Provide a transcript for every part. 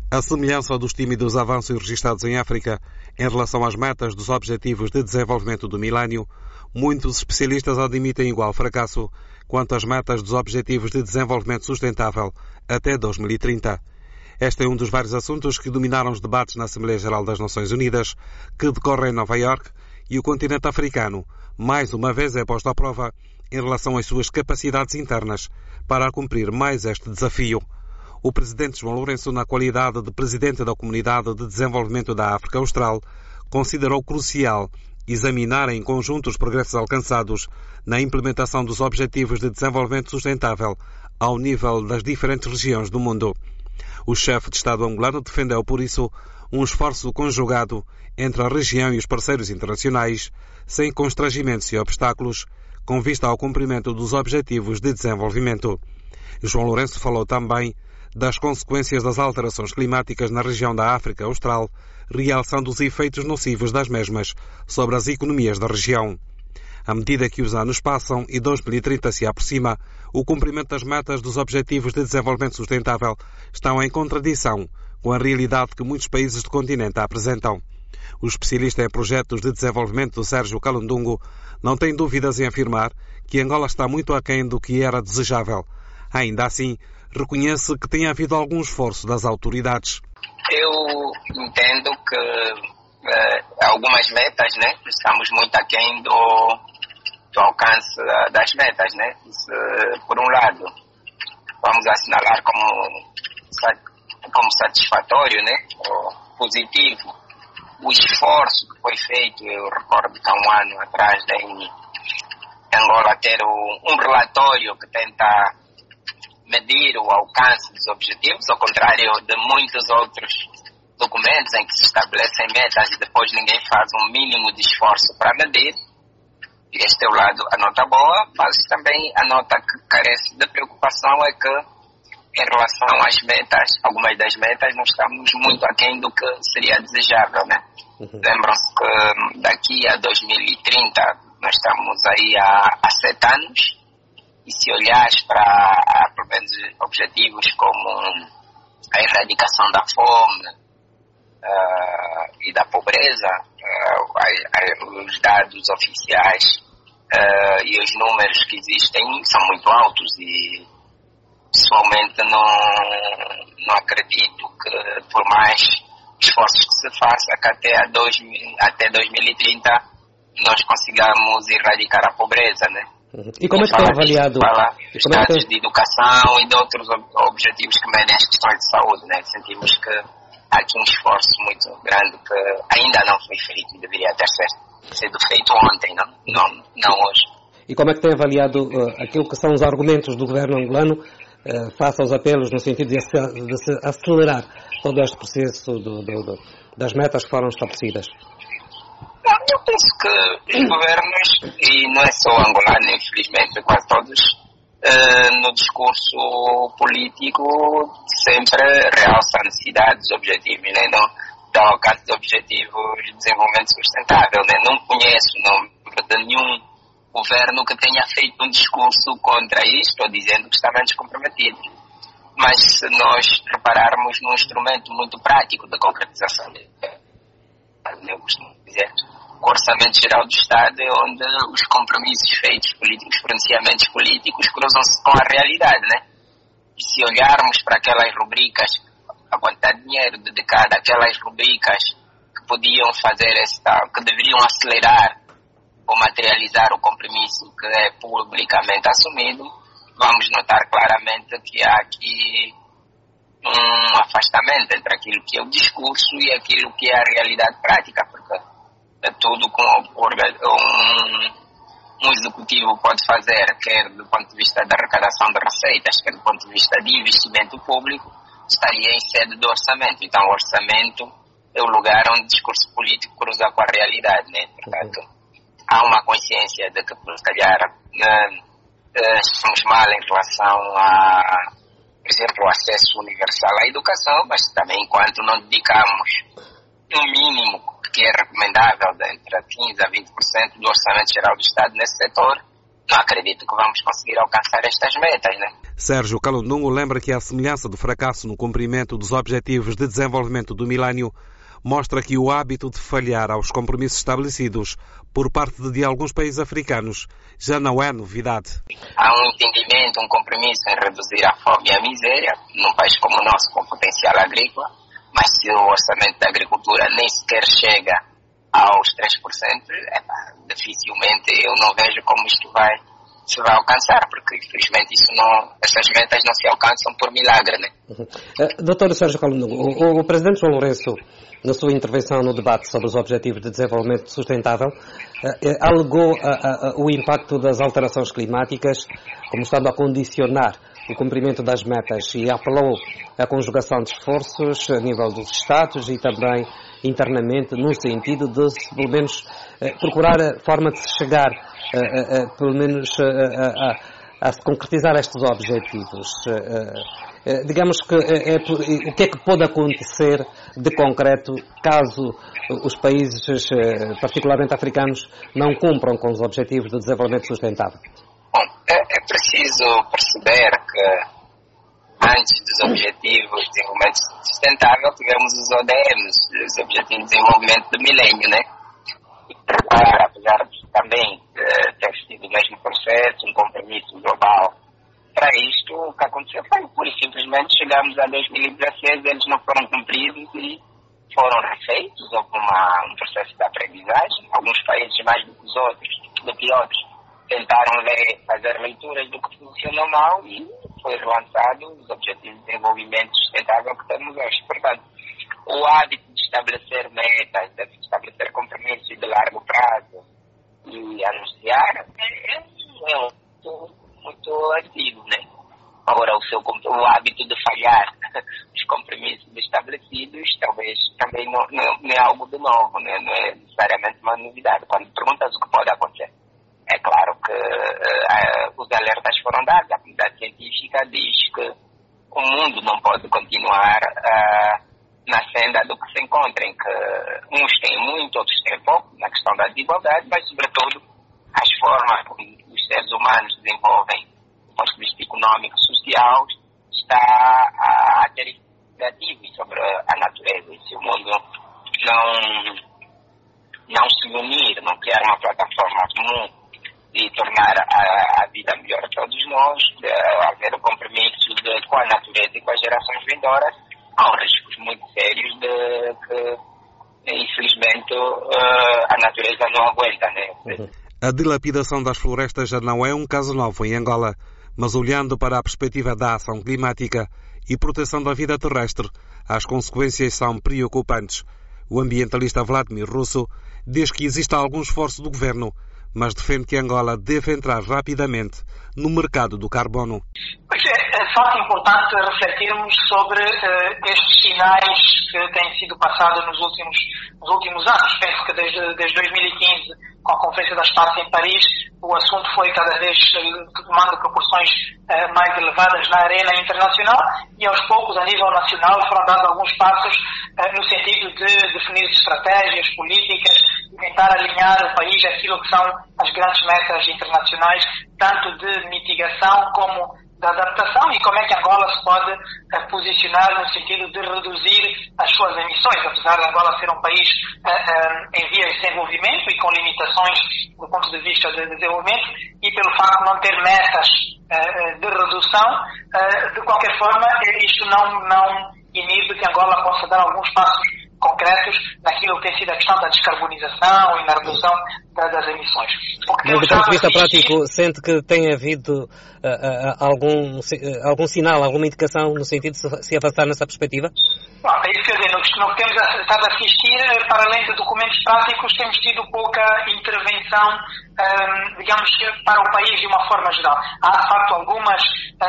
À semelhança dos tímidos avanços registados em África em relação às metas dos Objetivos de Desenvolvimento do Milénio, muitos especialistas admitem igual fracasso quanto às metas dos Objetivos de Desenvolvimento Sustentável até 2030. Este é um dos vários assuntos que dominaram os debates na Assembleia Geral das Nações Unidas, que decorre em Nova Iorque, e o continente africano, mais uma vez, é posto à prova em relação às suas capacidades internas para cumprir mais este desafio. O presidente João Lourenço, na qualidade de presidente da Comunidade de Desenvolvimento da África Austral, considerou crucial examinar em conjunto os progressos alcançados na implementação dos Objetivos de Desenvolvimento Sustentável ao nível das diferentes regiões do mundo. O chefe de Estado angolano defendeu, por isso, um esforço conjugado entre a região e os parceiros internacionais, sem constrangimentos e obstáculos, com vista ao cumprimento dos Objetivos de Desenvolvimento. João Lourenço falou também das consequências das alterações climáticas na região da África Austral, realçando os efeitos nocivos das mesmas sobre as economias da região. À medida que os anos passam e 2030 se aproxima, o cumprimento das metas dos Objetivos de Desenvolvimento Sustentável estão em contradição com a realidade que muitos países do continente apresentam. O especialista em projetos de desenvolvimento Sérgio Calundungo não tem dúvidas em afirmar que Angola está muito aquém do que era desejável. Ainda assim, reconhece que tem havido algum esforço das autoridades. Eu entendo que algumas metas, estamos muito aquém do alcance das metas, por um lado, vamos assinalar como satisfatório, ou positivo, o esforço que foi feito. Eu recordo que há um ano atrás em Angola ter um relatório que tenta medir o alcance dos objetivos, ao contrário de muitos outros documentos em que se estabelecem metas e depois ninguém faz um mínimo de esforço para medir. E este é o lado, a nota boa, mas também a nota que carece de preocupação é que, em relação às metas, algumas das metas, nós estamos muito aquém do que seria desejável, Lembram-se que daqui a 2030 nós estamos aí há 7 anos, e se olhares para, pelo menos, objetivos como a erradicação da fome e da pobreza, os dados oficiais e os números que existem são muito altos, e pessoalmente não acredito que, por mais esforços que se faça, que até 2030 nós consigamos erradicar a pobreza, E como é que tem avaliado? Estados de educação e de outros objetivos que medem as questões de saúde, Sentimos que há aqui um esforço muito grande que ainda não foi feito e deveria ter sido feito ontem, não hoje. E como é que tem avaliado aquilo que são os argumentos do governo angolano face aos apelos no sentido de se acelerar todo este processo das metas que foram estabelecidas? Eu penso que os governos, e não é só angolano, infelizmente, quase todos, no discurso político sempre realça a necessidade dos objetivos, do alcance dos objetivos de desenvolvimento sustentável. Não conheço o nome de nenhum governo que tenha feito um discurso contra isto ou dizendo que estamos comprometidos. Mas se nós repararmos num instrumento muito prático de concretização, eu costumo dizer, o Orçamento Geral do Estado é onde os compromissos feitos políticos, os pronunciamentos políticos cruzam-se com a realidade, E se olharmos para aquelas rubricas, a quantidade de dinheiro dedicada àquelas rubricas que podiam fazer que deveriam acelerar ou materializar o compromisso que é publicamente assumido, vamos notar claramente que há aqui um afastamento entre aquilo que é o discurso e aquilo que é a realidade prática, porque é tudo com um executivo pode fazer, quer do ponto de vista da arrecadação de receitas, quer do ponto de vista de investimento público, estaria em sede do orçamento. Então o orçamento é o lugar onde o discurso político cruza com a realidade, Portanto, há uma consciência de que, se calhar, estamos mal em relação por exemplo, o acesso universal à educação, mas também enquanto não dedicamos um mínimo que é recomendável de entre 15% a 20% do Orçamento Geral do Estado nesse setor, não acredito que vamos conseguir alcançar estas metas, Sérgio Calundungo lembra que a semelhança do fracasso no cumprimento dos Objetivos de Desenvolvimento do Milénio mostra que o hábito de falhar aos compromissos estabelecidos por parte de alguns países africanos já não é novidade. Há um entendimento, um compromisso em reduzir a fome e a miséria num país como o nosso, com potencial agrícola, mas se o orçamento da agricultura nem sequer chega aos 3%, dificilmente eu não vejo como isto se vai alcançar, porque infelizmente essas metas não se alcançam por milagre, né? Dr. Sérgio Calundungo, o Presidente João Lourenço, na sua intervenção no debate sobre os Objetivos de Desenvolvimento Sustentável, alegou o impacto das alterações climáticas como estando a condicionar o cumprimento das metas e apelou à conjugação de esforços a nível dos Estados e também internamente no sentido de, pelo menos, procurar a forma de se chegar, pelo menos, a se concretizar estes objetivos. Digamos que o que é que pode acontecer de concreto caso os países, particularmente africanos, não cumpram com os Objetivos de Desenvolvimento Sustentável? Bom, é preciso perceber que antes dos Objetivos de Desenvolvimento Sustentável tivemos os ODMs, os Objetivos de Desenvolvimento do Milénio, né? Apesar de também ter sido o mesmo processo, um compromisso global para isto, o que aconteceu foi pura e simplesmente chegamos a 2016, eles não foram cumpridos e foram refeitos. Houve um processo de aprendizagem. Alguns países mais do que outros tentaram fazer leituras do que funcionou mal e foi relançado os Objetivos de Desenvolvimento Sustentável que temos hoje. Portanto, o hábito de estabelecer metas, de estabelecer compromissos de largo prazo e anunciar é muito antigo, né? Agora, o hábito de falhar os compromissos estabelecidos talvez também não é algo de novo, né? Não é necessariamente uma novidade. Quando perguntas o que pode acontecer, é claro que os alertas foram dados. A comunidade científica diz que o mundo não pode continuar na senda do que se encontra, em que uns têm muito, outros têm pouco, na questão da desigualdade, mas, sobretudo, as formas como os seres humanos desenvolvem, do ponto de vista económico e social, está a ter iniciativas sobre a natureza. E se o mundo não se unir, não criar uma plataforma comum e tornar a vida melhor a todos nós, haver o compromisso com a natureza e com as gerações vindouras, há riscos muito sérios de que, infelizmente, a natureza não aguenta, né? A dilapidação das florestas já não é um caso novo em Angola, mas olhando para a perspectiva da ação climática e proteção da vida terrestre, as consequências são preocupantes. O ambientalista Vladimir Russo diz que existe algum esforço do governo, mas defende que Angola deve entrar rapidamente no mercado do carbono. Pois é de facto importante refletirmos sobre estes sinais que têm sido passados nos últimos anos. Penso que desde 2015, com a Conferência das Partes em Paris, o assunto foi cada vez tomando proporções mais elevadas na arena internacional e aos poucos, a nível nacional, foram dados alguns passos no sentido de definir estratégias, políticas e tentar alinhar o país àquilo que são as grandes metas internacionais, tanto de mitigação como da adaptação e como é que Angola se pode posicionar no sentido de reduzir as suas emissões, apesar de Angola ser um país em vias de desenvolvimento e com limitações do ponto de vista de desenvolvimento e pelo facto de não ter metas de redução, de qualquer forma isto não inibe que Angola possa dar alguns passos concretos naquilo que tem sido a questão da descarbonização e na redução das emissões. Mas do ponto de vista prático, sente que tem havido algum sinal, alguma indicação no sentido de se avançar nessa perspectiva? Bom, é isso que eu dizer, no que temos estado a assistir, para além de documentos práticos, temos tido pouca intervenção, digamos, para o país de uma forma geral. Há, de facto, algumas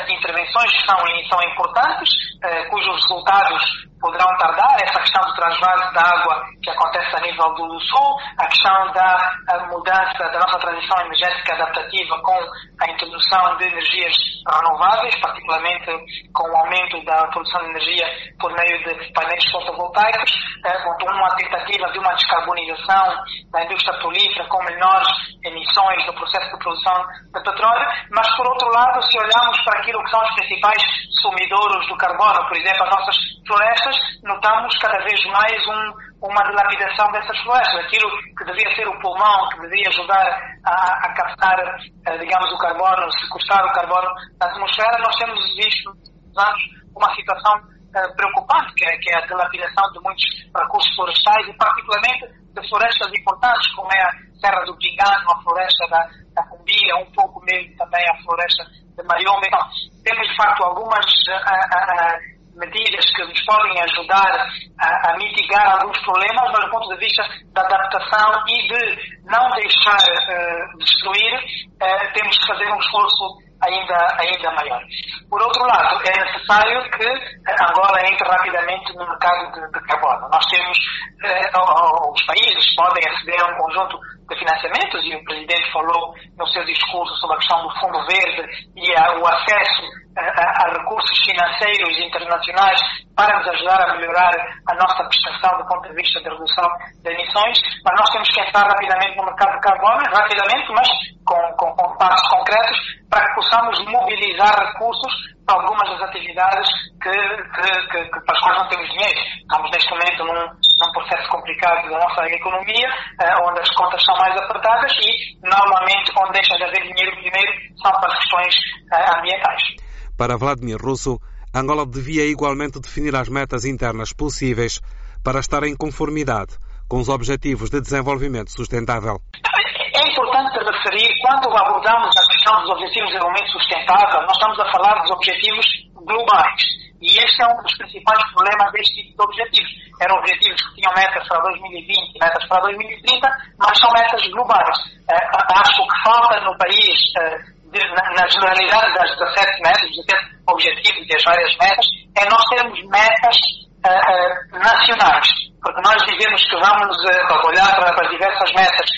intervenções que são importantes, cujos resultados poderão tardar. Essa questão do transvase escassez de água que acontece a nível do Sul, a questão da mudança da nossa transição energética adaptativa com a introdução de energias renováveis, particularmente com o aumento da produção de energia por meio de painéis fotovoltaicos, uma tentativa de uma descarbonização da indústria petrolífera com menores emissões do processo de produção de petróleo, mas por outro lado, se olharmos para aquilo que são os principais sumidouros do carbono, por exemplo, as nossas florestas, notamos cada vez mais uma dilapidação dessas florestas. Aquilo que devia ser o pulmão, que devia ajudar a captar, digamos, o carbono, sequestrar o carbono na atmosfera, nós temos visto nos anos uma situação preocupante, que é a dilapidação de muitos recursos florestais e particularmente de florestas importantes, como é a Serra do Pingano, a floresta da Cumbia, um pouco mesmo também a floresta de Mariomba. Então, temos de facto algumas medidas que nos podem ajudar a mitigar alguns problemas, mas do ponto de vista da adaptação e de não deixar destruir, temos que fazer um esforço ainda maior. Por outro lado, é necessário que Angola entre rapidamente no mercado de carbono. Nós temos, os países podem aceder a um conjunto de financiamentos, e o Presidente falou no seu discurso sobre a questão do Fundo Verde e o acesso a recursos financeiros internacionais para nos ajudar a melhorar a nossa prestação do ponto de vista da redução de emissões, mas nós temos que entrar rapidamente no mercado de carbono, rapidamente, mas com passos concretos, para que possamos mobilizar recursos para algumas das atividades para as quais não temos dinheiro. Estamos neste momento num processo complicado da nossa economia, onde as contas são mais apertadas e, normalmente, onde deixa de haver dinheiro primeiro são para as questões ambientais. Para Vladimir Russo, Angola devia igualmente definir as metas internas possíveis para estar em conformidade com os Objetivos de Desenvolvimento Sustentável. É importante referir, quando abordamos a questão dos Objetivos de Desenvolvimento Sustentável, nós estamos a falar dos objetivos globais. E este é um dos principais problemas deste tipo de objetivos. Eram objetivos que tinham metas para 2020, metas para 2030, mas são metas globais. Acho que falta no país, na generalidade das 17 metas, 17 objetivos e as várias metas, é nós termos metas nacionais. Porque nós dizemos que vamos olhar para as diversas metas,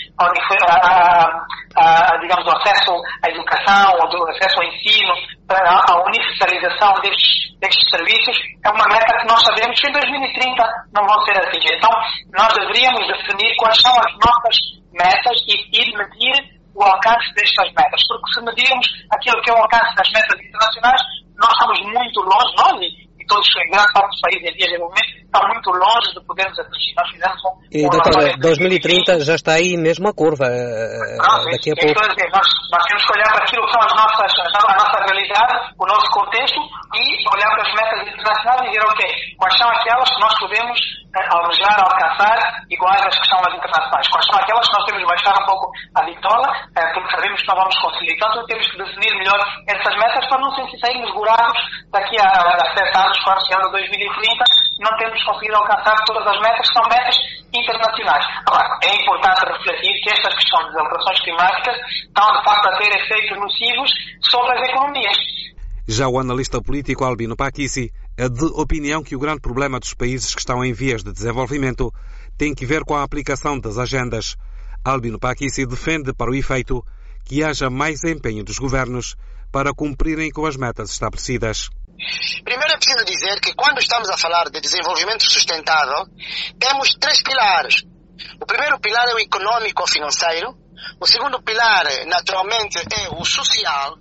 digamos, do acesso à educação, do acesso ao ensino, a universalização destes serviços, é uma meta que nós sabemos que em 2030 não vão ser atingidas. Então, nós deveríamos definir quais são as nossas metas e medir o alcance destas metas. Porque se medirmos aquilo que é o alcance das metas internacionais, nós estamos muito longe, nós e todos os grande parte dos países em vias de desenvolvimento estão muito longe de podermos atingir. Nós fizemos E, doutora, 2030 já está aí mesmo a curva, daqui a pouco. Nós temos que olhar para aquilo que são a nossa realidade, o nosso contexto, e olhar para as metas internacionais e dizer, ok, quais são aquelas que nós podemos almejar, alcançar, iguais às que são as internacionais. Quais são aquelas que nós temos de baixar um pouco a bitola, porque sabemos que não vamos conseguir. Então, temos que definir melhor essas metas para não sairmos burados daqui a 7 anos, quando chegar a 2030, não temos conseguido alcançar todas as metas, que são metas internacionais. Agora, é importante refletir que estas questões das alterações climáticas estão, de facto, a ter efeitos nocivos sobre as economias. Já o analista político Albino Pakissi é de opinião que o grande problema dos países que estão em vias de desenvolvimento tem que ver com a aplicação das agendas. Albino Pakissi defende, para o efeito, que haja mais empenho dos governos para cumprirem com as metas estabelecidas. Primeiro é preciso dizer que quando estamos a falar de desenvolvimento sustentável, temos 3 pilares. O primeiro pilar é o econômico-financeiro, o segundo pilar, naturalmente, é o social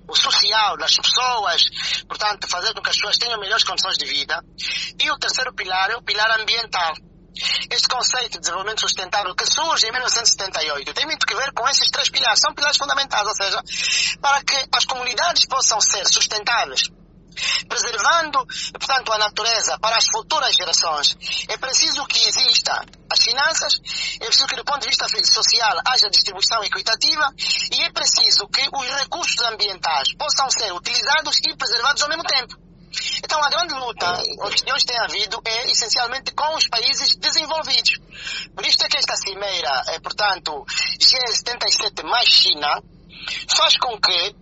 das pessoas, portanto, fazer com que as pessoas tenham melhores condições de vida. E o terceiro pilar é o pilar ambiental. Este conceito de desenvolvimento sustentável que surge em 1978 tem muito que ver com esses 3 pilares. São pilares fundamentais, ou seja, para que as comunidades possam ser sustentáveis, preservando, portanto, a natureza para as futuras gerações. É preciso que exista as finanças, é preciso que do ponto de vista social haja distribuição equitativa e é preciso que os recursos ambientais possam ser utilizados e preservados ao mesmo tempo. Então a grande luta que hoje tem havido é essencialmente com os países desenvolvidos. Por isto é que esta cimeira, portanto, G77 mais China, faz com que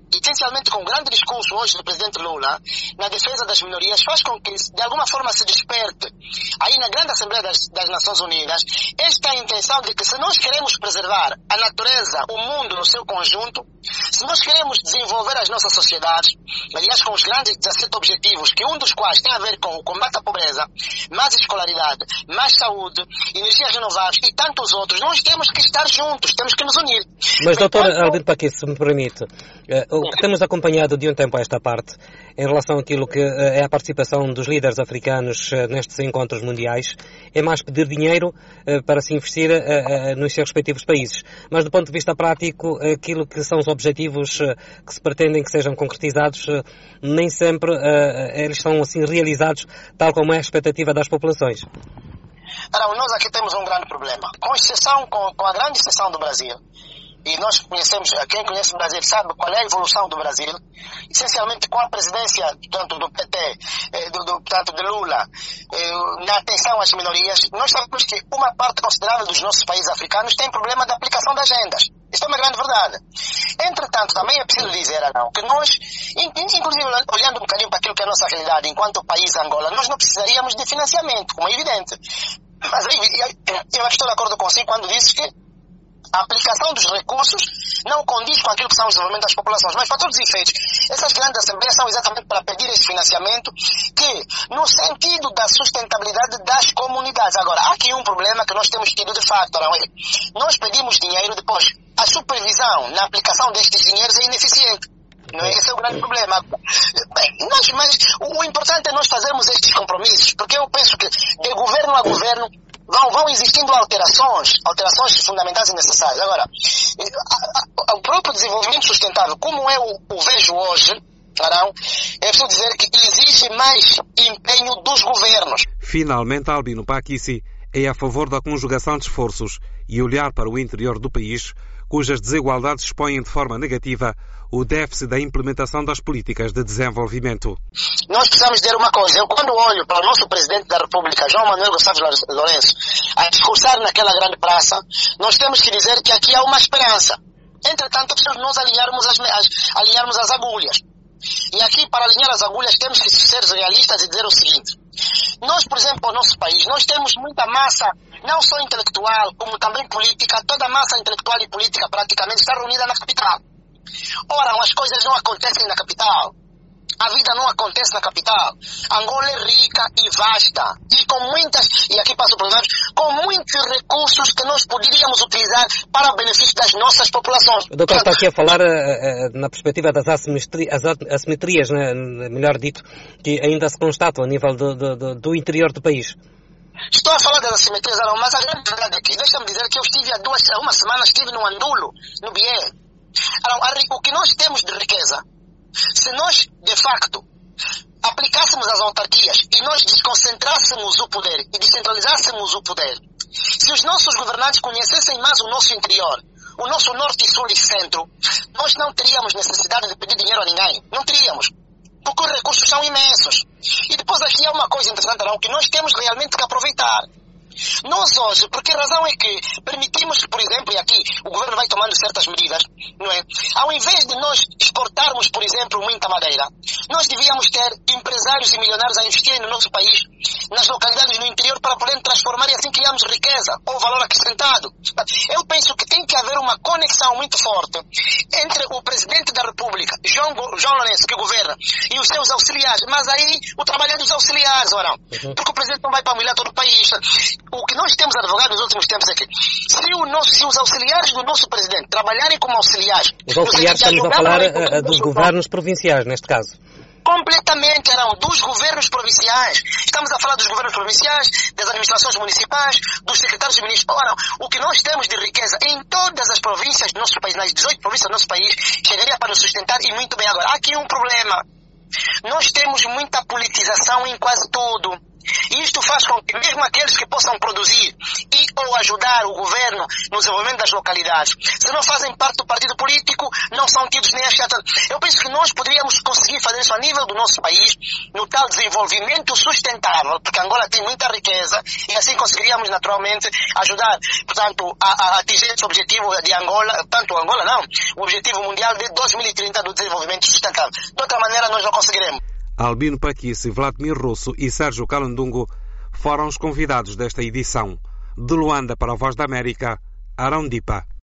essencialmente com o grande discurso hoje do presidente Lula, na defesa das minorias, faz com que, de alguma forma, se desperte aí na grande Assembleia das Nações Unidas esta intenção de que, se nós queremos preservar a natureza, o mundo no seu conjunto, se nós queremos desenvolver as nossas sociedades, aliás, com os grandes 17 objetivos, que um dos quais tem a ver com o combate à pobreza, mais escolaridade, mais saúde, energias renováveis e tantos outros, nós temos que estar juntos, temos que nos unir. Mas, Dr. Albino Paquice, se me permite, o que temos acompanhado de um tempo a esta parte, em relação àquilo que é a participação dos líderes africanos nestes encontros mundiais, é mais pedir dinheiro para se investir nos seus respectivos países. Mas, do ponto de vista prático, aquilo que são os objetivos que se pretendem que sejam concretizados, nem sempre eles são assim realizados tal como é a expectativa das populações. Nós aqui temos um grande problema. Com a grande exceção do Brasil, e nós conhecemos, quem conhece o Brasil sabe qual é a evolução do Brasil, essencialmente com a presidência tanto do PT, tanto de Lula, na atenção às minorias, nós sabemos que uma parte considerável dos nossos países africanos tem problema da aplicação de agendas. Isto é uma grande verdade. Entretanto, também é preciso dizer, que nós, inclusive olhando um bocadinho para aquilo que é a nossa realidade enquanto país Angola, nós não precisaríamos de financiamento, como é evidente. Mas eu estou de acordo consigo quando disse que a aplicação dos recursos não condiz com aquilo que são os desenvolvimentos das populações, mas para todos os efeitos, essas grandes assembleias são exatamente para pedir esse financiamento que, no sentido da sustentabilidade das comunidades. Agora, há aqui um problema que nós temos tido de facto, nós pedimos dinheiro, depois a supervisão na aplicação destes dinheiros é ineficiente. Não é? Esse é o grande problema. Mas o importante é nós fazermos estes compromissos, porque eu penso que de governo a governo vão existindo alterações fundamentais e necessárias. Agora, o próprio desenvolvimento sustentável, como eu o vejo hoje, é preciso dizer que exige mais empenho dos governos. Finalmente, Albino Paquice é a favor da conjugação de esforços e olhar para o interior do país, cujas desigualdades expõem de forma negativa o déficit da implementação das políticas de desenvolvimento. Nós precisamos dizer uma coisa. Eu, quando olho para o nosso Presidente da República, João Manuel Gonçalves Lourenço, a discursar naquela grande praça, nós temos que dizer que aqui há uma esperança. Entretanto, precisamos nós alinharmos as agulhas. E aqui, para alinhar as agulhas, temos que ser realistas e dizer o seguinte. Nós, por exemplo, no nosso país, nós temos muita massa, não só intelectual, como também política. Toda a massa intelectual e política praticamente está reunida na capital. Ora, as coisas não acontecem na capital. A vida não acontece na capital. Angola é rica e vasta. E com aqui passo por nós, com muitos recursos que nós poderíamos utilizar para o benefício das nossas populações. O doutor está aqui a falar na perspectiva das assimetrias, melhor dito, que ainda se constatam a nível do interior do país. Estou a falar das assimetrias, mas a grande verdade é que, deixa-me dizer que eu estive há uma semana no Andulo, no Bié. O que nós temos de riqueza, se nós, de facto, aplicássemos as autarquias e nós desconcentrássemos o poder e descentralizássemos o poder, se os nossos governantes conhecessem mais o nosso interior, o nosso norte, sul e centro, nós não teríamos necessidade de pedir dinheiro a ninguém. Não teríamos. Porque os recursos são imensos. E depois aqui há uma coisa interessante, que nós temos realmente que aproveitar. Nós hoje, por que razão é que permitimos que, por exemplo, e aqui o governo vai tomando certas medidas, não é? Ao invés de nós exportarmos, por exemplo, muita madeira, nós devíamos ter empresários e milionários a investirem no nosso país, nas localidades no interior, para poder transformar e assim criarmos riqueza ou valor acrescentado. Eu penso que tem que haver uma conexão muito forte entre o Presidente da República, João Lourenço, que governa, e os seus auxiliares. Mas aí o trabalho é dos auxiliares, ou não? Porque o Presidente não vai para humilhar todo o país. O que nós temos advogado nos últimos tempos é que se os auxiliares do nosso Presidente trabalharem como auxiliares... Os auxiliares, estamos a falar dos governos provinciais, neste caso. Completamente, dos governos provinciais. Estamos a falar dos governos provinciais, das administrações municipais, dos secretários de ministros. Ora, o que nós temos de riqueza em todas as províncias do nosso país, nas 18 províncias do nosso país, chegaria para nos sustentar e muito bem. Agora, há aqui um problema. Nós temos muita politização em quase tudo. E isto faz com que mesmo aqueles que possam produzir e ou ajudar o governo no desenvolvimento das localidades, se não fazem parte do partido político, não são tidos nem achados. Eu penso que nós poderíamos conseguir fazer isso a nível do nosso país, no tal desenvolvimento sustentável, porque Angola tem muita riqueza e assim conseguiríamos naturalmente ajudar, portanto, a atingir esse objetivo de Angola, tanto Angola não, o objetivo mundial de 2030 do desenvolvimento sustentável. De outra maneira nós não conseguiremos. Albino Paquice, Vladimir Russo e Sérgio Calundungo foram os convidados desta edição. De Luanda para a Voz da América, Arão Dipa.